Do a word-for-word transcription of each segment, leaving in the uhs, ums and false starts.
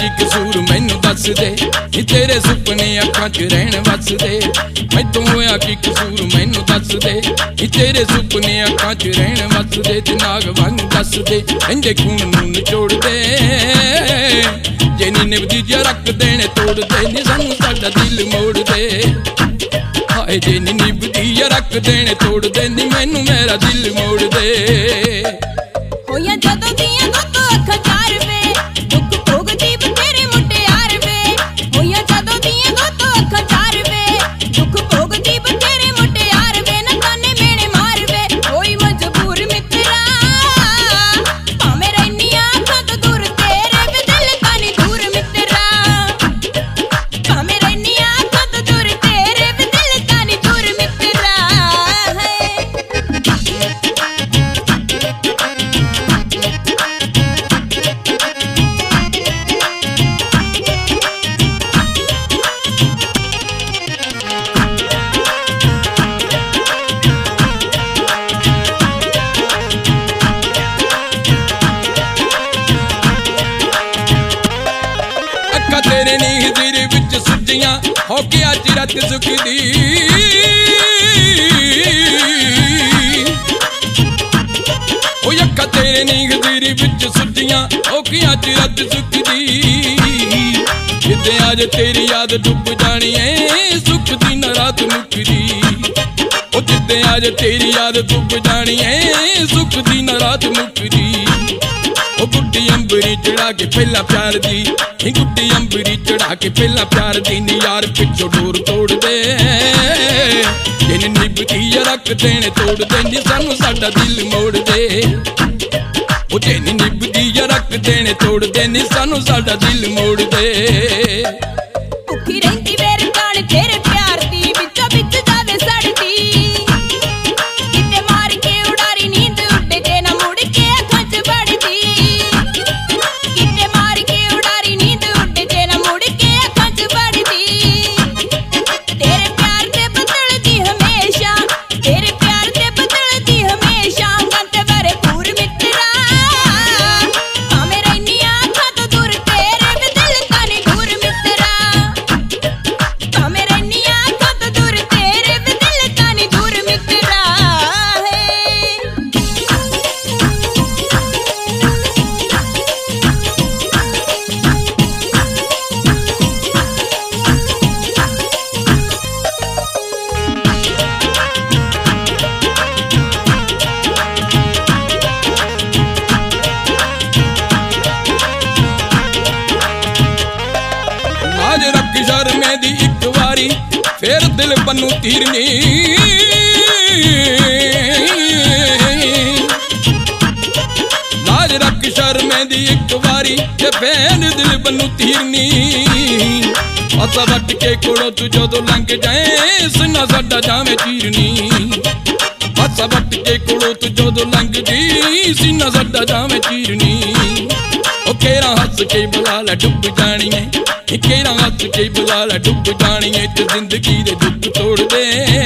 की कसूर मैनू दस दे, तेरे सुपने अखां च रहन वस दे। मैथों होया की कसूर मैनू दस दे, तेरे सुपने अखां च रहन वस दे। ते नाग वांग दस दे इंदे खून नूं निचोड़ दे, जे नी निभदी जे रख देने तोड़ दे नी सानू साडा दिल मोड़ दे। हाय जे नी निभदी जे रख देने तोड़ दे नी मैनू मेरा दिल मोड़ दे। होया जदों दियां दोतो अखां चार वे, दुख भोगदी बतेरे मुटियार वे। होया जदों दियां दोतो अखां चार वे, दुख भोगदी बतेरे मुटियार वे। ना ताने मेने मार वे कोई मजबूर मित्रा, भावें रैनियां अखां तो दूर तेरे वे दिल तानी दूर मित्रा। भावें रैनियां अखां तो दूर तेरे वे दिल तानी दूर मित्रा। अखा तेरे नींदर विच सुजियां हो के अज रात सुखदी। ओ अखा तेरे नींदर विच सुजियां हो के अज रात सुखदी। जिद्दे अज तेरी याद डुब जानी है सुख दी ना रात मुकदी। ओ जिद्दे अज तेरी याद डुब जानी है सुख दी ना रात मुकदी। ओ गुड्डी अंबरी चढ़ा के पहला प्यार दी, गुड्डी अंबरी चढ़ा के पहला प्यार दी नी यार पिछो डोर तोड़ दे। जिन निभदी रख देने तोड़ दे नी सानू साडा दिल मोड़ दे। ओ जिन निभदी रख देने तोड़ दे नी सानू साडा दिल मोड़ दे। भुखी रहिंदी वेर कान तेरे प्यार दी, बिचो बिच जावे सड़दी। किते मार के उड़ारी नींद उड्डे जे ना मुड़ के अखां च बड़दी। किते मार के उड़ारी नींद उड्डे जे ना मुड़ के अखां च बड़दी। तेरे प्यार ते बदलदी हमेशा, तेरे प्यार ते बदलदी हमेशा। गंत बारे पूर मित्रा, भावें रैनियां अखां तो दूर तेरे वे दिल तानी दूर मित्रा। भावें रैनियां अखां तो दूर तेरे वे दिल तानी दूर मित्रा। लाज रख शर्मे दी इक वारी फिर दिल बनू तीरनी। लाज रख शर्मे दी एक वारी ते फिर दिल बनू तीरनी। पासा वट के कोड़ो तू जदों लंघ जाए सुना साडा जावे चीरनी। पासा वट के कोड़ो तू जदों लंघ जी सीना साडा जावे चीरनी। ओ केरा हस के बुला लै डुब जानी है, केरा हस के बुला लै डुब जानी है। ते जिंदगी दे दुख तोड़ दे,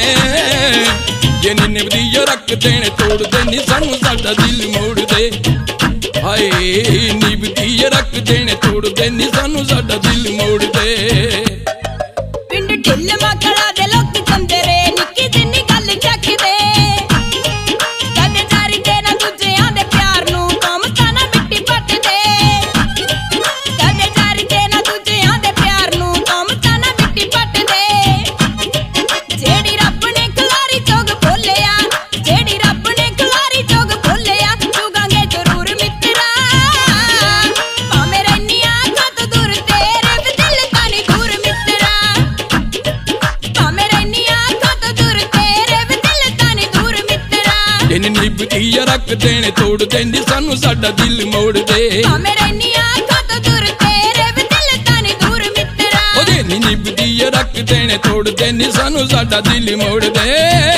जे नी निभदी रख देने तोड़ दे नी सानू साडा दिल मोड़ दे। हाय निभदी रख देने तोड़ दे नी सानू साडा दिल मोड़ दे। पिंड ढिल माकड़ा दे लोक कंदे रे निक्की जिन्नी गल चखदे। कदे जारी दे ना दूजियां दे प्यार नूं कम ताना मिट्टी पट दे। कदे जारी दे ना दूजियां दे प्यार नूं कम ताना मिट्टी पट दे। जेड़ी रब ने खलारी चोग बोलिया, जेड़ी रब ने खलारी चोग बोलिया। चुगांगे जरूर मित्रा, भावें रैनियां अखां तो दूर तेरे वे दिल तानी दूर मित्रा। भावें रैनियां अखां तो दूर तेरे वे दिल तानी दूर मित्रा। जिन निभदी रख देने तोड़ दे नी सानू साडा दिल मोड़ दे। भावें रैनियां अखां तो दूर तेरे वे दिल तानी दूर मित्रा। ओ जिन निभदी रख देने तोड़ दे नी सानू साडा दिल मोड़ दे।